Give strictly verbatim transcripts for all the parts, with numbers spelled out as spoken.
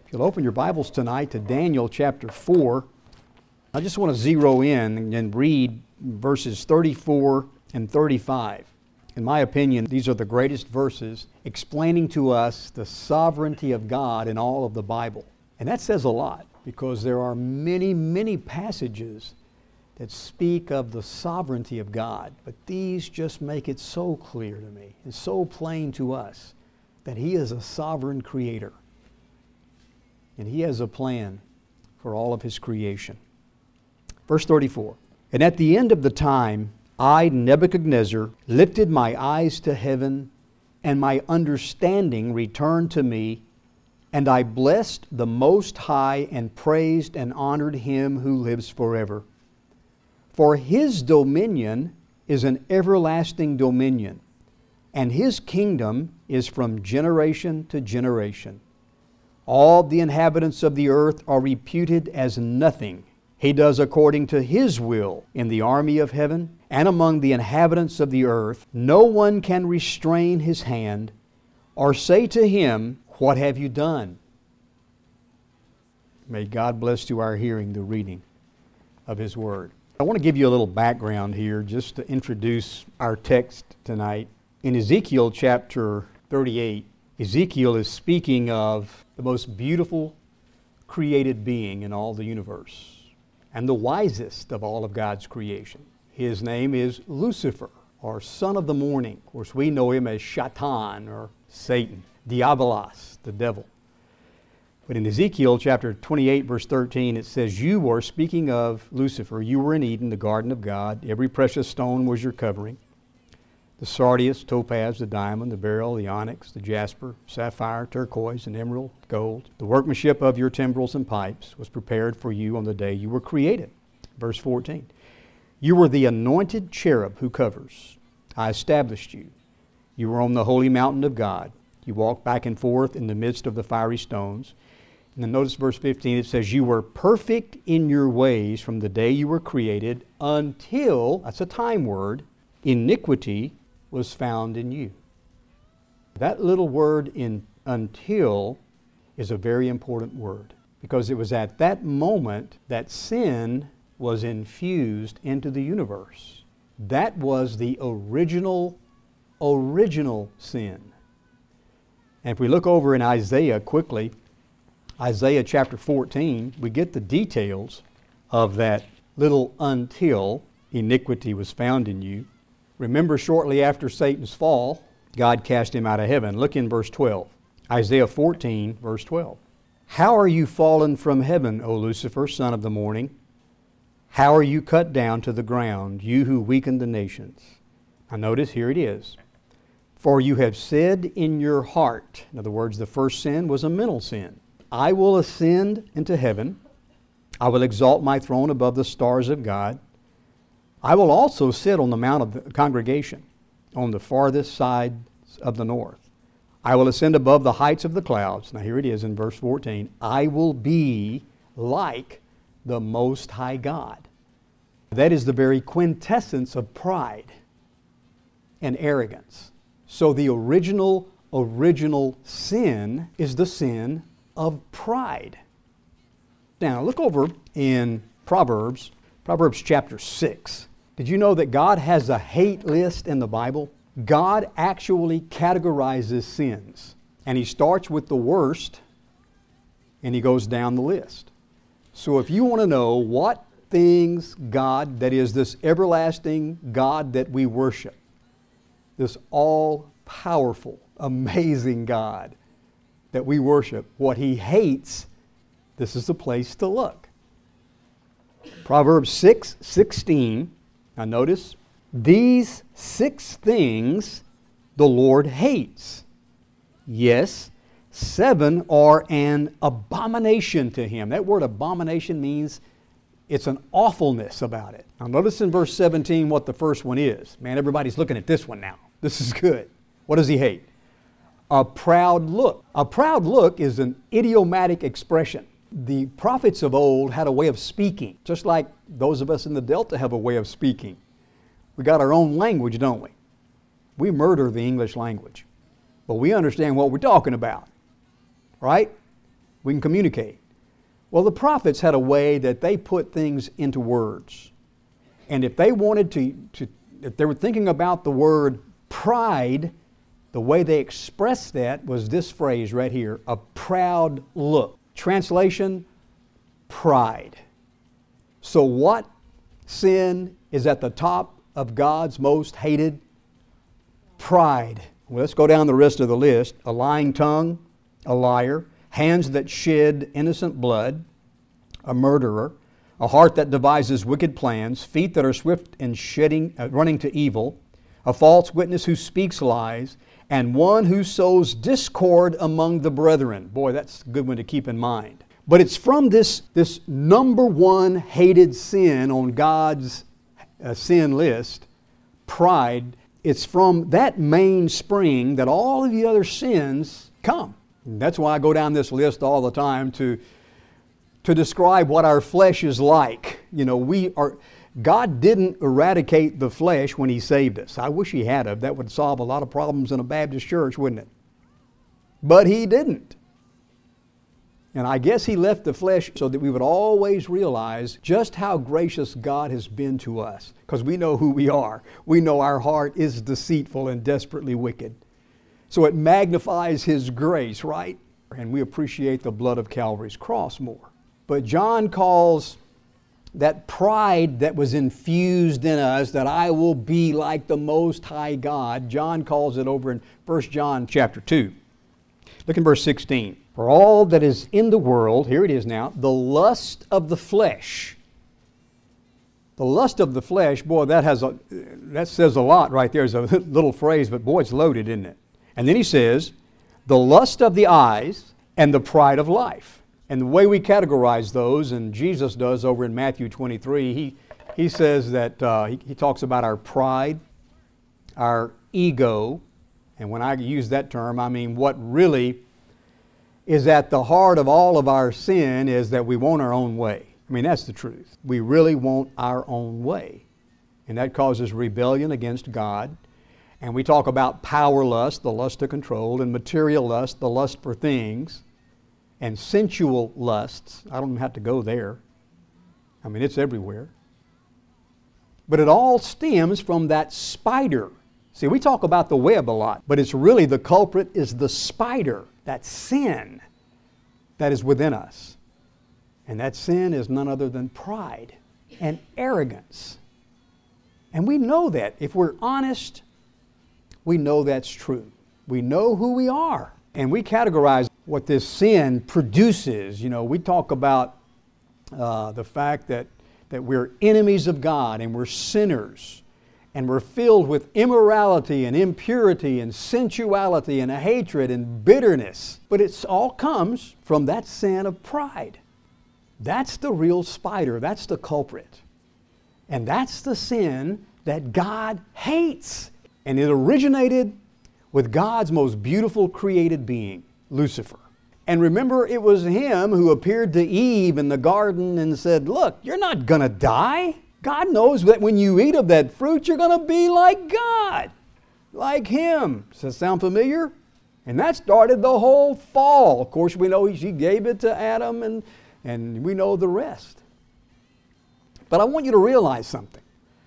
If you'll open your Bibles tonight to Daniel chapter four, I just want to zero in and read verses thirty-four and thirty-five. In my opinion, these are the greatest verses explaining to us the sovereignty of God in all of the Bible. And that says a lot, because there are many, many passages that speak of the sovereignty of God. But these just make it so clear to me and so plain to us that He is a sovereign creator. And He has a plan for all of His creation. Verse thirty-four, "And at the end of the time, I, Nebuchadnezzar, lifted my eyes to heaven, and my understanding returned to me, and I blessed the Most High and praised and honored Him who lives forever. For His dominion is an everlasting dominion, and His kingdom is from generation to generation. All the inhabitants of the earth are reputed as nothing. He does according to His will in the army of heaven and among the inhabitants of the earth. No one can restrain His hand or say to Him, 'What have you done?'" May God bless to our hearing the reading of His Word. I want to give you a little background here just to introduce our text tonight. In Ezekiel chapter thirty-eight, Ezekiel is speaking of the most beautiful created being in all the universe and the wisest of all of God's creation. His name is Lucifer, or son of the morning. Of course, we know him as Shaitan, or Satan, Diabolos, the devil. But in Ezekiel chapter twenty-eight, verse thirteen, it says, "You were," speaking of Lucifer, "you were in Eden, the garden of God. Every precious stone was your covering. The sardius, topaz, the diamond, the beryl, the onyx, the jasper, sapphire, turquoise, and emerald, gold. The workmanship of your timbrels and pipes was prepared for you on the day you were created." Verse fourteen, "You were the anointed cherub who covers. I established you. You were on the holy mountain of God. You walked back and forth in the midst of the fiery stones." And then notice verse fifteen, it says, "You were perfect in your ways from the day you were created until," that's a time word, "iniquity was found in you." That little word in "until" is a very important word, because it was at that moment that sin was infused into the universe. That was the original, original sin. And if we look over in Isaiah quickly, Isaiah chapter fourteen, we get the details of that little "until" iniquity was found in you. Remember, shortly after Satan's fall, God cast him out of heaven. Look in verse twelve. Isaiah fourteen, verse twelve. "How are you fallen from heaven, O Lucifer, son of the morning? How are you cut down to the ground, you who weaken the nations?" Now notice, here it is. "For you have said in your heart," in other words, the first sin was a mental sin, "I will ascend into heaven. I will exalt my throne above the stars of God. I will also sit on the mount of the congregation, on the farthest side of the north. I will ascend above the heights of the clouds." Now here it is in verse fourteen. "I will be like the Most High God." That is the very quintessence of pride and arrogance. So the original, original sin is the sin of pride. Now look over in Proverbs, Proverbs chapter six. Did you know that God has a hate list in the Bible? God actually categorizes sins. And He starts with the worst, and He goes down the list. So if you want to know what things God, that is this everlasting God that we worship, this all-powerful, amazing God that we worship, what He hates, this is the place to look. Proverbs six sixteen. Now notice, "These six things the Lord hates. Yes, seven are an abomination to Him." That word abomination means it's an awfulness about it. Now notice in verse seventeen what the first one is. Man, everybody's looking at this one now. This is good. What does He hate? A proud look. A proud look is an idiomatic expression. The prophets of old had a way of speaking, just like those of us in the Delta have a way of speaking. We got our own language, don't we? We murder the English language, but we understand what we're talking about, right? We can communicate. Well, the prophets had a way that they put things into words. And if they wanted to, to if they were thinking about the word pride, the way they expressed that was this phrase right here, a proud look. Translation, pride. So what sin is at the top of God's most hated? Pride. Well, let's go down the rest of the list. A lying tongue, a liar, hands that shed innocent blood, a murderer, a heart that devises wicked plans, feet that are swift in shedding, uh, running to evil, a false witness who speaks lies, and one who sows discord among the brethren. Boy, that's a good one to keep in mind. But it's from this, this number one hated sin on God's uh, sin list, pride. It's from that mainspring that all of the other sins come. And that's why I go down this list all the time to, to describe what our flesh is like. You know, we are... God didn't eradicate the flesh when He saved us. I wish He had of. That would solve a lot of problems in a Baptist church, wouldn't it? But He didn't. And I guess He left the flesh so that we would always realize just how gracious God has been to us. Because we know who we are. We know our heart is deceitful and desperately wicked. So it magnifies His grace, right? And we appreciate the blood of Calvary's cross more. But John calls that pride that was infused in us, that I will be like the Most High God, John calls it over in First John chapter two. Look in verse sixteen. For all that is in the world, here it is now, the lust of the flesh. The lust of the flesh, boy, that has a, that says a lot right there. It's a little phrase, but boy, it's loaded, isn't it? And then he says, the lust of the eyes and the pride of life. And the way we categorize those, and Jesus does over in Matthew twenty-three, he, he says that, uh, he, he talks about our pride, our ego, and when I use that term, I mean what really is at the heart of all of our sin is that we want our own way. I mean, that's the truth. We really want our own way. And that causes rebellion against God. And we talk about power lust, the lust to control, and material lust, the lust for things, and sensual lusts. I don't have to go there. I mean, it's everywhere. But it all stems from that spider. See, we talk about the web a lot, but it's really the culprit is the spider, that sin that is within us. And that sin is none other than pride and arrogance. And we know that. If we're honest, we know that's true. We know who we are. And we categorize what this sin produces. You know, we talk about uh, the fact that, that we're enemies of God and we're sinners and we're filled with immorality and impurity and sensuality and a hatred and bitterness. But it all comes from that sin of pride. That's the real spider. That's the culprit. And that's the sin that God hates. And it originated with God's most beautiful created being, Lucifer. And remember, it was him who appeared to Eve in the garden and said, look, you're not going to die. God knows that when you eat of that fruit, you're going to be like God, like Him. Does that sound familiar? And that started the whole fall. Of course, we know He gave it to Adam, and, and we know the rest. But I want you to realize something.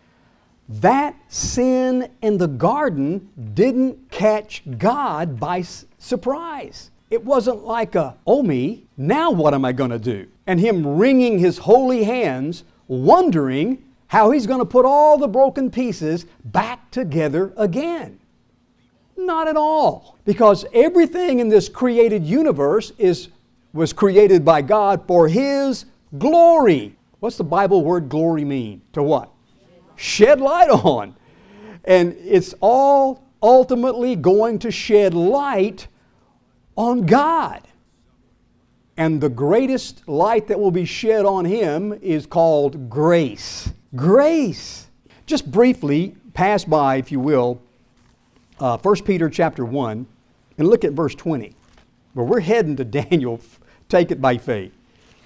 That sin in the garden didn't catch God by s- surprise. It wasn't like a, oh me, now what am I going to do? And Him wringing His holy hands, wondering how He's going to put all the broken pieces back together again. Not at all. Because everything in this created universe is, was created by God for His glory. What's the Bible word glory mean? To what? Shed light on. And it's all ultimately going to shed light on God. And the greatest light that will be shed on Him is called grace. Grace. Just briefly pass by, if you will, uh, First Peter chapter one, and look at verse twenty. Where we're heading to Daniel, take it by faith.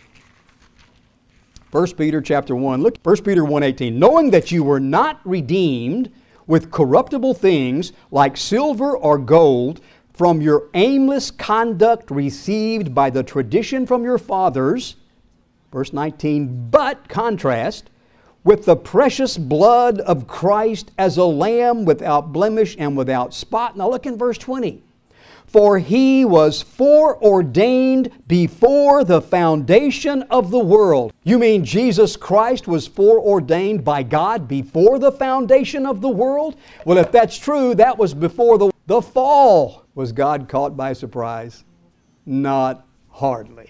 First Peter chapter one, look, First Peter one eighteen. Knowing that you were not redeemed with corruptible things like silver or gold from your aimless conduct received by the tradition from your fathers, verse nineteen, but, contrast, with the precious blood of Christ as a lamb without blemish and without spot. Now look in verse twenty. For He was foreordained before the foundation of the world. You mean Jesus Christ was foreordained by God before the foundation of the world? Well, if that's true, that was before the, the fall. Was God caught by surprise? Not hardly.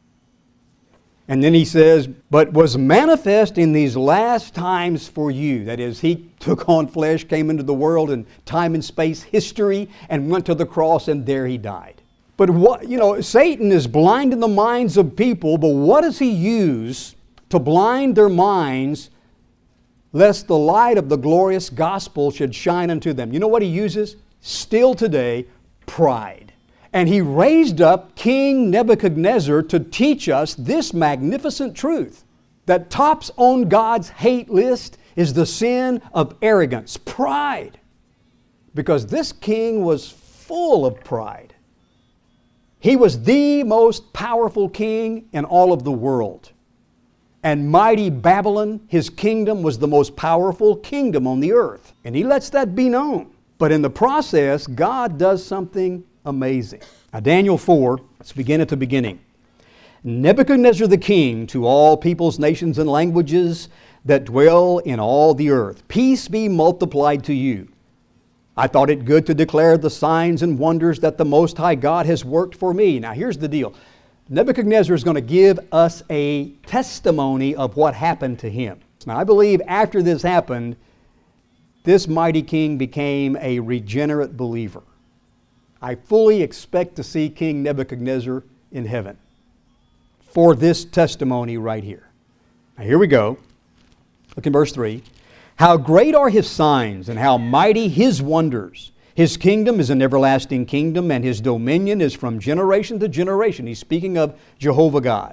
And then he says, but was manifest in these last times for you. That is, He took on flesh, came into the world in time and space history, and went to the cross, and there He died. But what, you know, Satan is blinding the minds of people, but what does he use to blind their minds lest the light of the glorious gospel should shine unto them? You know what he uses? Still today, pride. And he raised up King Nebuchadnezzar to teach us this magnificent truth, that tops on God's hate list is the sin of arrogance, pride. Because this king was full of pride. He was the most powerful king in all of the world. And mighty Babylon, his kingdom, was the most powerful kingdom on the earth. And he lets that be known. But in the process, God does something amazing. Now, Daniel four, let's begin at the beginning. Nebuchadnezzar the king, to all peoples, nations, and languages that dwell in all the earth, peace be multiplied to you. I thought it good to declare the signs and wonders that the Most High God has worked for me. Now, here's the deal. Nebuchadnezzar is going to give us a testimony of what happened to him. Now, I believe after this happened, this mighty king became a regenerate believer. I fully expect to see King Nebuchadnezzar in heaven for this testimony right here. Now here we go. Look in verse three. How great are His signs and how mighty His wonders. His kingdom is an everlasting kingdom and His dominion is from generation to generation. He's speaking of Jehovah God.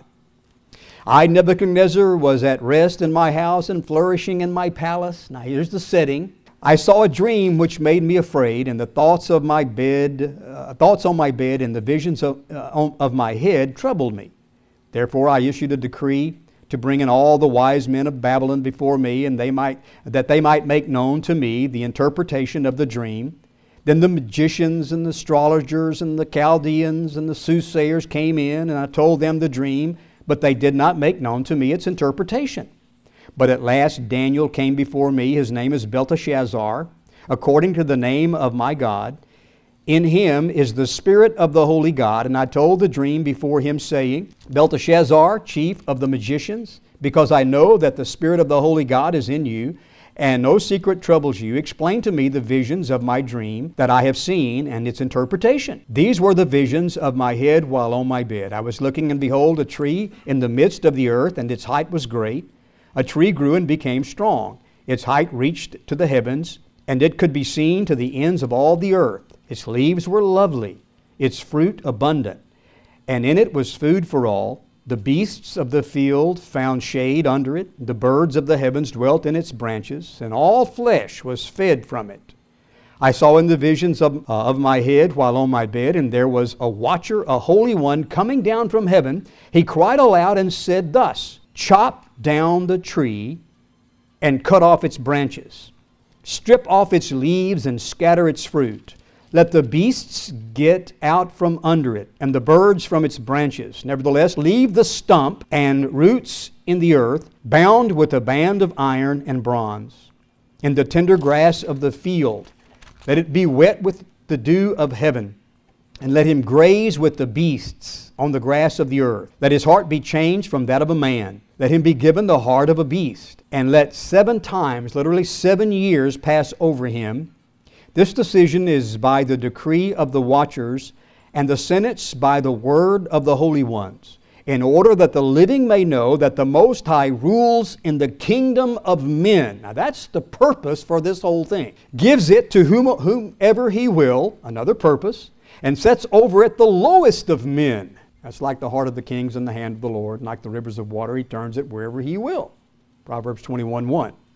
I, Nebuchadnezzar, was at rest in my house and flourishing in my palace. Now here's the setting. I saw a dream which made me afraid, and the thoughts of my bed, uh, thoughts on my bed, and the visions of, uh, of my head troubled me. Therefore, I issued a decree to bring in all the wise men of Babylon before me, and they might that they might make known to me the interpretation of the dream. Then the magicians and the astrologers and the Chaldeans and the soothsayers came in, and I told them the dream, but they did not make known to me its interpretation. But at last Daniel came before me. His name is Belteshazzar, according to the name of my God. In him is the Spirit of the Holy God. And I told the dream before him, saying, Belteshazzar, chief of the magicians, because I know that the Spirit of the Holy God is in you, and no secret troubles you, explain to me the visions of my dream that I have seen and its interpretation. These were the visions of my head while on my bed. I was looking, and behold, a tree in the midst of the earth, and its height was great. A tree grew and became strong. Its height reached to the heavens, and it could be seen to the ends of all the earth. Its leaves were lovely, its fruit abundant, and in it was food for all. The beasts of the field found shade under it. The birds of the heavens dwelt in its branches, and all flesh was fed from it. I saw in the visions of, uh, of my head while on my bed, and there was a watcher, a holy one, coming down from heaven. He cried aloud and said thus, Chop down the tree and cut off its branches. Strip off its leaves and scatter its fruit. Let the beasts get out from under it, and the birds from its branches. Nevertheless, leave the stump and roots in the earth, bound with a band of iron and bronze. In the tender grass of the field, let it be wet with the dew of heaven, and let him graze with the beasts on the grass of the earth. Let his heart be changed from that of a man. Let him be given the heart of a beast. And let seven times, literally seven years, pass over him. This decision is by the decree of the watchers, and the sentence by the word of the holy ones, in order that the living may know that the Most High rules in the kingdom of men. Now that's the purpose for this whole thing. Gives it to whom, whomever He will, another purpose, and sets over it the lowest of men. That's like the heart of the kings in the hand of the Lord, and like the rivers of water, He turns it wherever He will. Proverbs twenty-one one.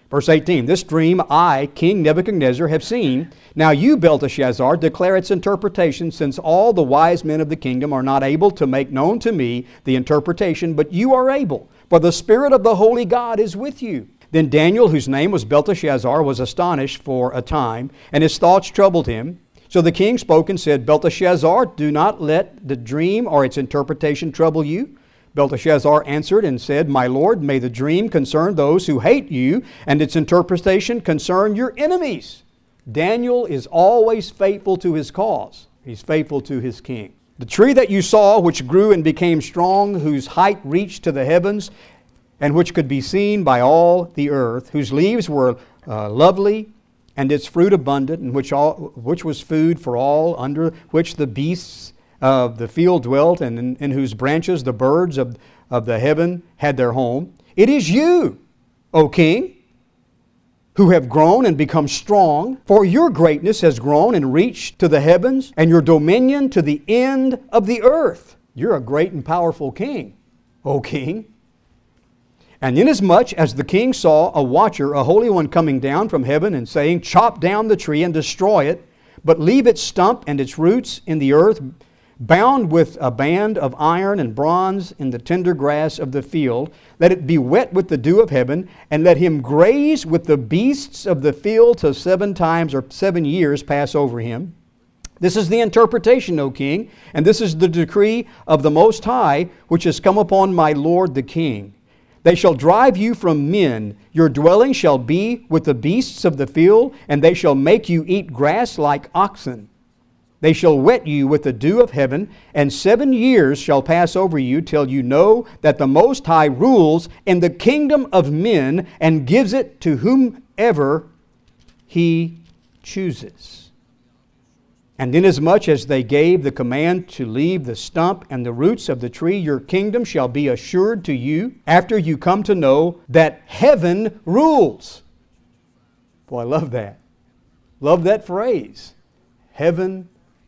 Verse eighteen, this dream I, King Nebuchadnezzar, have seen. Now you, Belteshazzar, declare its interpretation, since all the wise men of the kingdom are not able to make known to me the interpretation, but you are able, for the Spirit of the holy God is with you. Then Daniel, whose name was Belteshazzar, was astonished for a time, and his thoughts troubled him. So the king spoke and said, Belteshazzar, do not let the dream or its interpretation trouble you. Belteshazzar answered and said, My lord, may the dream concern those who hate you, and its interpretation concern your enemies. Daniel is always faithful to his cause. He's faithful to his king. The tree that you saw, which grew and became strong, whose height reached to the heavens, and which could be seen by all the earth, whose leaves were uh, lovely, and its fruit abundant, and which, all, which was food for all, under which the beasts of the field dwelt, and in, in whose branches the birds of, of the heaven had their home. It is you, O king, who have grown and become strong, for your greatness has grown and reached to the heavens, and your dominion to the end of the earth. You're a great and powerful king, O king. And inasmuch as the king saw a watcher, a holy one, coming down from heaven and saying, Chop down the tree and destroy it, but leave its stump and its roots in the earth, bound with a band of iron and bronze in the tender grass of the field. Let it be wet with the dew of heaven, and let him graze with the beasts of the field till seven times or seven years pass over him. This is the interpretation, O king, and this is the decree of the Most High, which has come upon my lord the king. They shall drive you from men. Your dwelling shall be with the beasts of the field, and they shall make you eat grass like oxen. They shall wet you with the dew of heaven, and seven years shall pass over you till you know that the Most High rules in the kingdom of men and gives it to whomever He chooses. And inasmuch as they gave the command to leave the stump and the roots of the tree, your kingdom shall be assured to you after you come to know that heaven rules. Boy, I love that. Love that phrase. Heaven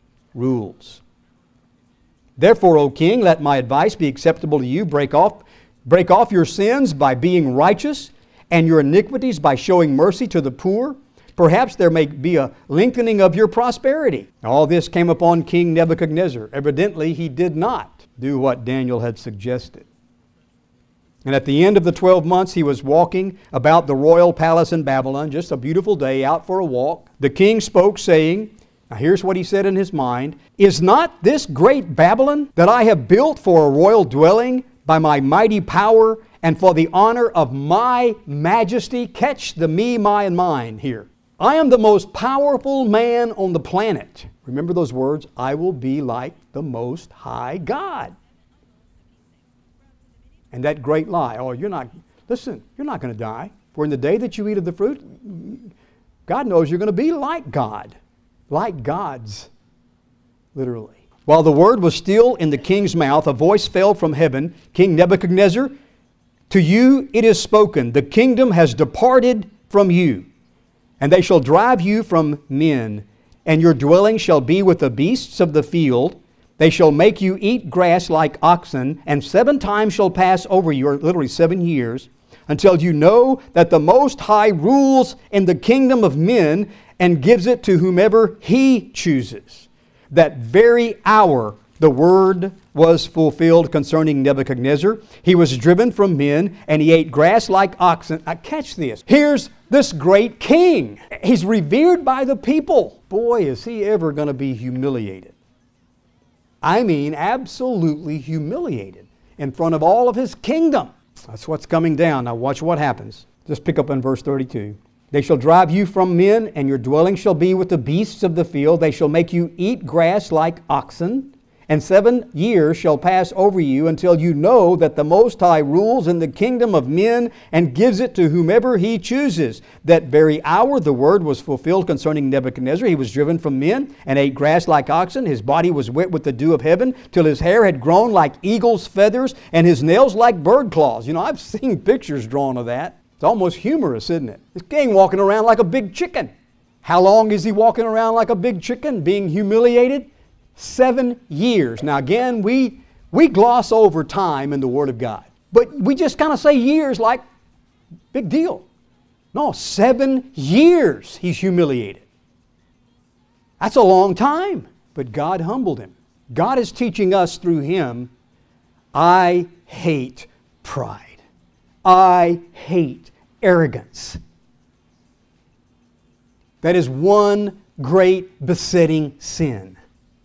rules. Therefore, O king, let my advice be acceptable to you. Break off, break off your sins by being righteous, and your iniquities by showing mercy to the poor. Perhaps there may be a lengthening of your prosperity. All this came upon King Nebuchadnezzar. Evidently, he did not do what Daniel had suggested. And at the end of the twelve months, he was walking about the royal palace in Babylon, just a beautiful day, out for a walk. The king spoke, saying, now here's what he said in his mind, Is not this great Babylon that I have built for a royal dwelling by my mighty power and for the honor of my majesty? Catch the me, my, and mine here. I am the most powerful man on the planet. Remember those words? I will be like the Most High God. And that great lie, oh, you're not, listen, you're not going to die. For in the day that you eat of the fruit, God knows you're going to be like God. Like gods, literally. While the word was still in the king's mouth, a voice fell from heaven, King Nebuchadnezzar, to you it is spoken, the kingdom has departed from you, and they shall drive you from men, and your dwelling shall be with the beasts of the field. They shall make you eat grass like oxen, and seven times shall pass over you, or literally seven years, until you know that the Most High rules in the kingdom of men and gives it to whomever He chooses. That very hour the word was fulfilled concerning Nebuchadnezzar. He was driven from men, and he ate grass like oxen. Now catch this. Here's this great king. He's revered by the people. Boy, is he ever going to be humiliated. I mean, absolutely humiliated in front of all of his kingdom. That's what's coming down. Now watch what happens. Just pick up in verse thirty-two. They shall drive you from men, and your dwelling shall be with the beasts of the field. They shall make you eat grass like oxen, and seven years shall pass over you until you know that the Most High rules in the kingdom of men and gives it to whomever He chooses. That very hour the word was fulfilled concerning Nebuchadnezzar. He was driven from men and ate grass like oxen. His body was wet with the dew of heaven till his hair had grown like eagle's feathers and his nails like bird claws. You know, I've seen pictures drawn of that. It's almost humorous, isn't it? This king walking around like a big chicken. How long is he walking around like a big chicken, being humiliated? Seven years. Now again, we, we gloss over time in the Word of God. But we just kind of say years like big deal. No, seven years he's humiliated. That's a long time. But God humbled him. God is teaching us through him, I hate pride. I hate arrogance. That is one great besetting sin.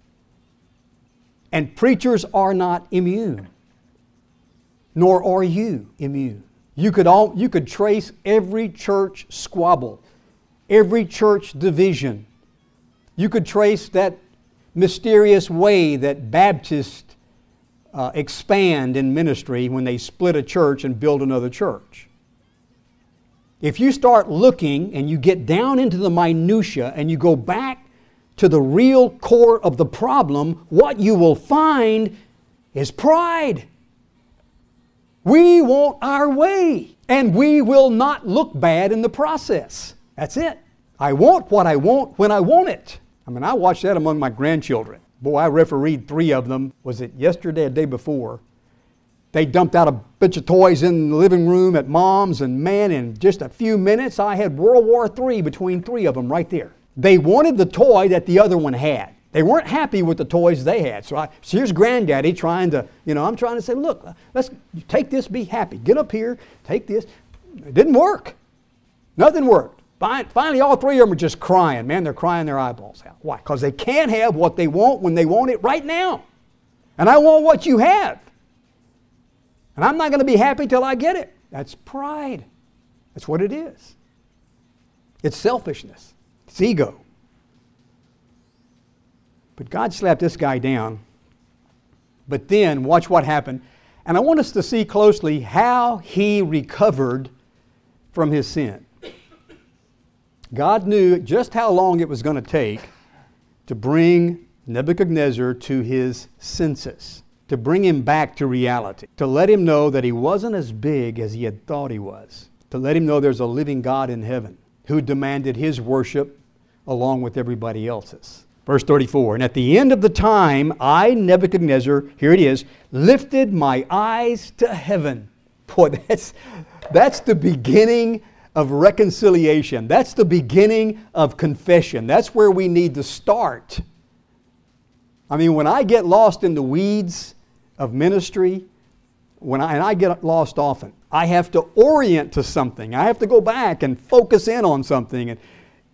And preachers are not immune. Nor are you immune. You could, all, you could trace every church squabble, every church division. You could trace that mysterious way that Baptists uh, expand in ministry when they split a church and build another church. If you start looking and you get down into the minutia and you go back to the real core of the problem, what you will find is pride. We want our way, and we will not look bad in the process. That's it. I want what I want when I want it. I mean, I watched that among my grandchildren. Boy, I refereed three of them. Was it yesterday or the day before? They dumped out a bunch of toys in the living room at Mom's, and man, in just a few minutes, I had World War Three between three of them right there. They wanted the toy that the other one had. They weren't happy with the toys they had. So, I, so here's Granddaddy trying to, you know, I'm trying to say, look, let's take this, be happy. Get up here, take this. It didn't work. Nothing worked. Finally, all three of them are just crying. Man, they're crying their eyeballs out. Why? Because they can't have what they want when they want it right now. And I want what you have. And I'm not going to be happy till I get it. That's pride. That's what it is. It's selfishness. It's ego. But God slapped this guy down. But then, watch what happened. And I want us to see closely how he recovered from his sin. God knew just how long it was going to take to bring Nebuchadnezzar to his senses, to bring him back to reality, to let him know that he wasn't as big as he had thought he was, to let him know there's a living God in heaven who demanded his worship along with everybody else's. Verse thirty-four, and at the end of the time, I, Nebuchadnezzar, here it is, lifted my eyes to heaven. Boy, that's, that's the beginning of reconciliation. That's the beginning of confession. That's where we need to start. I mean, when I get lost in the weeds of ministry, when I, and I get lost often, I have to orient to something. I have to go back and focus in on something. And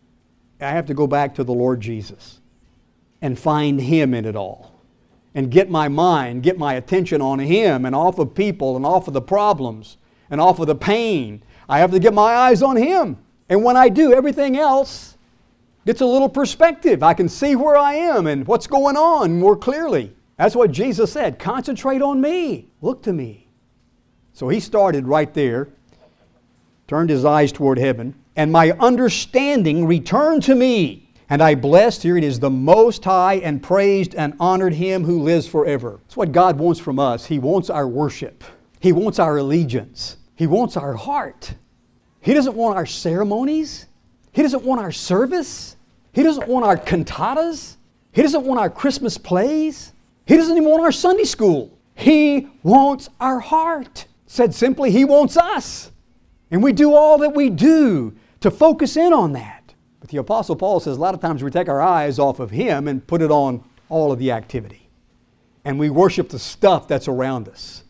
I have to go back to the Lord Jesus and find Him in it all. And get my mind, get my attention on Him and off of people and off of the problems and off of the pain. I have to get my eyes on Him. And when I do, everything else gets a little perspective. I can see where I am and what's going on more clearly. That's what Jesus said. Concentrate on me. Look to me. So he started right there, turned his eyes toward heaven, and my understanding returned to me. And I blessed, here it is, the Most High, and praised and honored Him who lives forever. That's what God wants from us. He wants our worship. He wants our allegiance. He wants our heart. He doesn't want our ceremonies. He doesn't want our service. He doesn't want our cantatas. He doesn't want our Christmas plays. He doesn't even want our Sunday school. He wants our heart. Said simply, He wants us. And we do all that we do to focus in on that. But the Apostle Paul says a lot of times we take our eyes off of Him and put it on all of the activity. And we worship the stuff that's around us.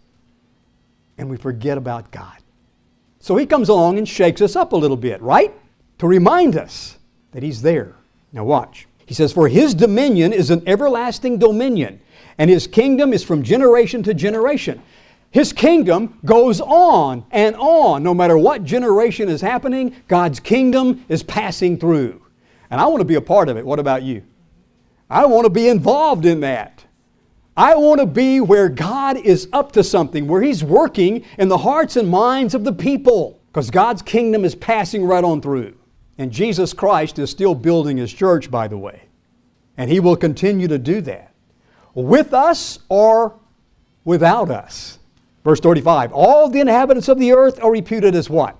And we forget about God. So He comes along and shakes us up a little bit, right? To remind us that He's there. Now watch. He says, for His dominion is an everlasting dominion, and His kingdom is from generation to generation. His kingdom goes on and on. No matter what generation is happening, God's kingdom is passing through. And I want to be a part of it. What about you? I want to be involved in that. I want to be where God is up to something, where He's working in the hearts and minds of the people. Because God's kingdom is passing right on through. And Jesus Christ is still building His church, by the way. And He will continue to do that. With us or without us. Verse thirty-five, all the inhabitants of the earth are reputed as what?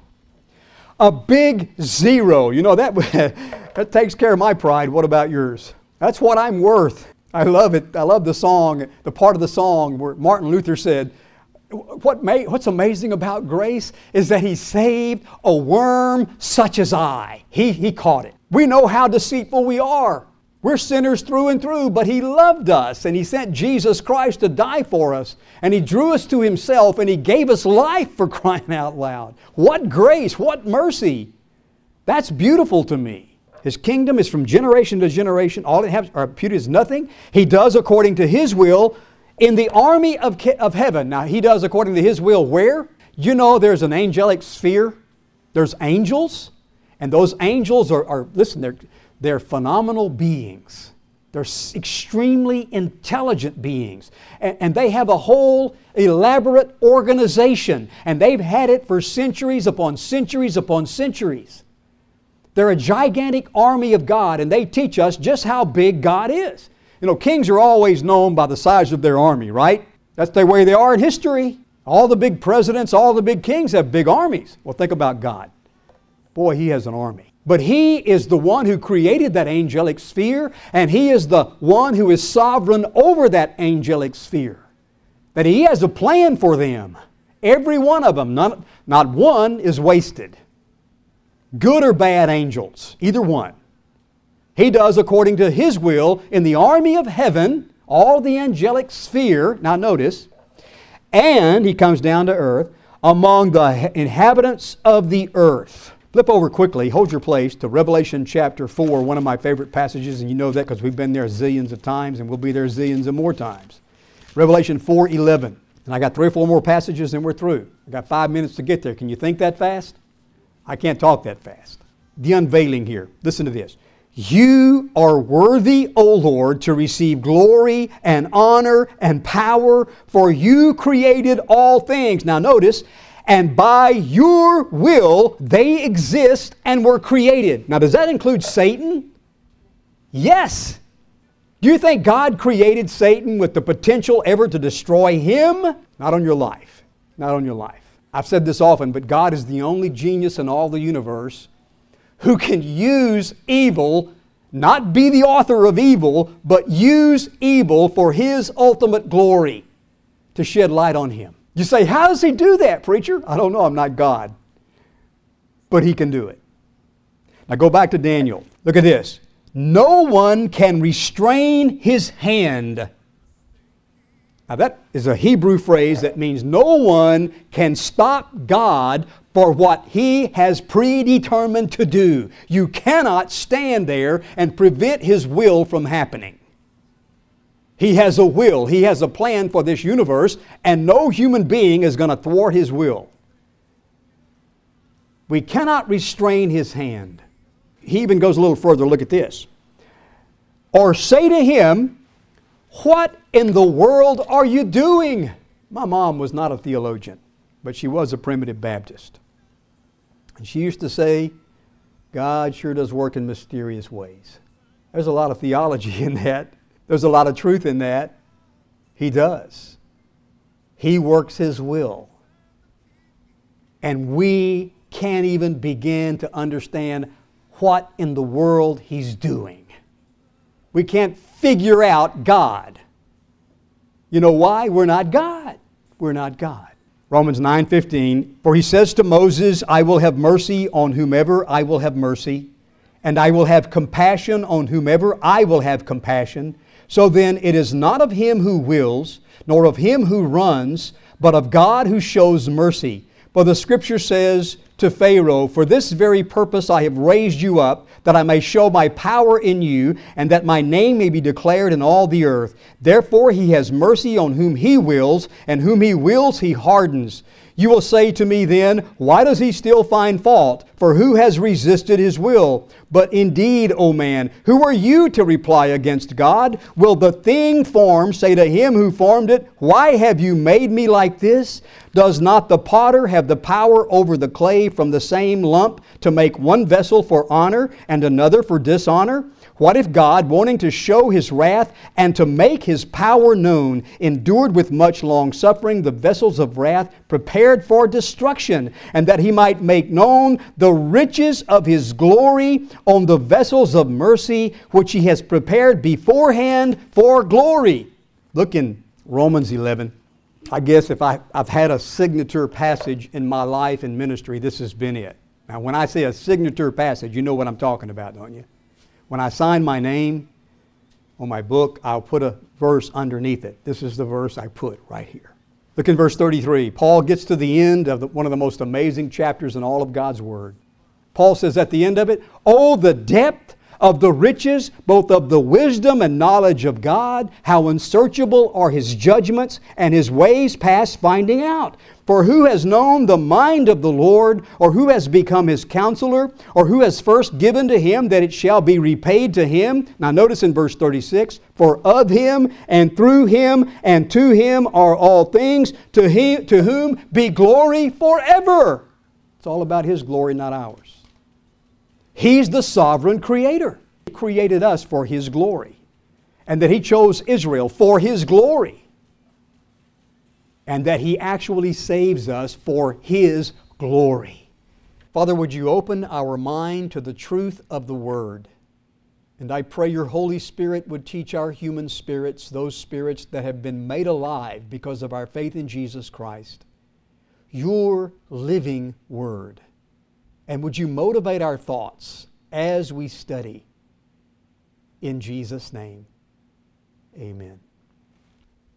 A big zero. You know, that, that takes care of my pride. What about yours? That's what I'm worth. I love it. I love the song, the part of the song where Martin Luther said, what ma- what's amazing about grace is that He saved a worm such as I. He, he caught it. We know how deceitful we are. We're sinners through and through, but He loved us and He sent Jesus Christ to die for us. And He drew us to Himself and He gave us life, for crying out loud. What grace, what mercy. That's beautiful to me. His kingdom is from generation to generation. All it has or imputed is nothing. He does according to His will in the army of, of heaven. Now, He does according to His will where? You know there's an angelic sphere. There's angels. And those angels are, are listen, they're, they're phenomenal beings. They're extremely intelligent beings. And, and they have a whole elaborate organization. And they've had it for centuries upon centuries upon centuries. They're a gigantic army of God, and they teach us just how big God is. You know, kings are always known by the size of their army, right? That's the way they are in history. All the big presidents, all the big kings have big armies. Well, think about God. Boy, He has an army. But He is the one who created that angelic sphere, and He is the one who is sovereign over that angelic sphere. That He has a plan for them. Every one of them, not, not one is wasted. Good or bad angels, either one. He does according to His will in the army of heaven, all the angelic sphere, now notice, and He comes down to earth among the inhabitants of the earth. Flip over quickly, hold your place to Revelation chapter four, one of my favorite passages, and you know that because we've been there zillions of times and we'll be there zillions of more times. Revelation four eleven. And I got three or four more passages and we're through. I got five minutes to get there. Can you think that fast? I can't talk that fast. The unveiling here. Listen to this. You are worthy, O Lord, to receive glory and honor and power, for You created all things. Now notice, and by Your will they exist and were created. Now does that include Satan? Yes. Do you think God created Satan with the potential ever to destroy him? Not on your life. Not on your life. I've said this often, but God is the only genius in all the universe who can use evil, not be the author of evil, but use evil for His ultimate glory to shed light on Him. You say, how does He do that, preacher? I don't know, I'm not God. But He can do it. Now go back to Daniel. Look at this. No one can restrain his hand. Now that is a Hebrew phrase that means no one can stop God for what He has predetermined to do. You cannot stand there and prevent His will from happening. He has a will. He has a plan for this universe, and no human being is going to thwart His will. We cannot restrain His hand. He even goes a little further. Look at this. Or say to him, what in the world are you doing? My mom was not a theologian, but she was a primitive Baptist. And she used to say, God sure does work in mysterious ways. There's a lot of theology in that. There's a lot of truth in that. He does. He works His will. And we can't even begin to understand what in the world He's doing. We can't figure out God. You know why? We're not God. We're not God. Romans nine fifteen, for He says to Moses, I will have mercy on whomever I will have mercy, and I will have compassion on whomever I will have compassion. So then it is not of him who wills, nor of him who runs, but of God who shows mercy. For the Scripture says to Pharaoh, for this very purpose I have raised you up, that I may show my power in you, and that my name may be declared in all the earth. Therefore He has mercy on whom He wills, and whom He wills He hardens. You will say to me then, why does He still find fault? For who has resisted His will? But indeed, O man, who are you to reply against God? Will the thing formed say to Him who formed it, why have you made me like this? Does not the potter have the power over the clay from the same lump to make one vessel for honor and another for dishonor? What if God, wanting to show His wrath and to make His power known, endured with much long suffering the vessels of wrath prepared for destruction, and that He might make known the riches of His glory on the vessels of mercy, which He has prepared beforehand for glory? Look in Romans eleven. I guess if I, I've had a signature passage in my life and ministry, this has been it. Now, when I say a signature passage, you know what I'm talking about, don't you? When I sign my name on my book, I'll put a verse underneath it. This is the verse I put right here. Look in verse thirty-three. Paul gets to the end of the, one of the most amazing chapters in all of God's Word. Paul says at the end of it, "Oh, the depth of the riches, both of the wisdom and knowledge of God, how unsearchable are His judgments and His ways past finding out. For who has known the mind of the Lord, or who has become His counselor, or who has first given to Him that it shall be repaid to Him?" Now notice in verse thirty-six, "For of Him and through Him and to Him are all things, to Him to whom be glory forever." It's all about His glory, not ours. He's the sovereign creator. He created us for His glory. And that He chose Israel for His glory. And that He actually saves us for His glory. Father, would You open our mind to the truth of the Word? And I pray Your Holy Spirit would teach our human spirits, those spirits that have been made alive because of our faith in Jesus Christ, Your living Word. And would You motivate our thoughts as we study? In Jesus' name, amen.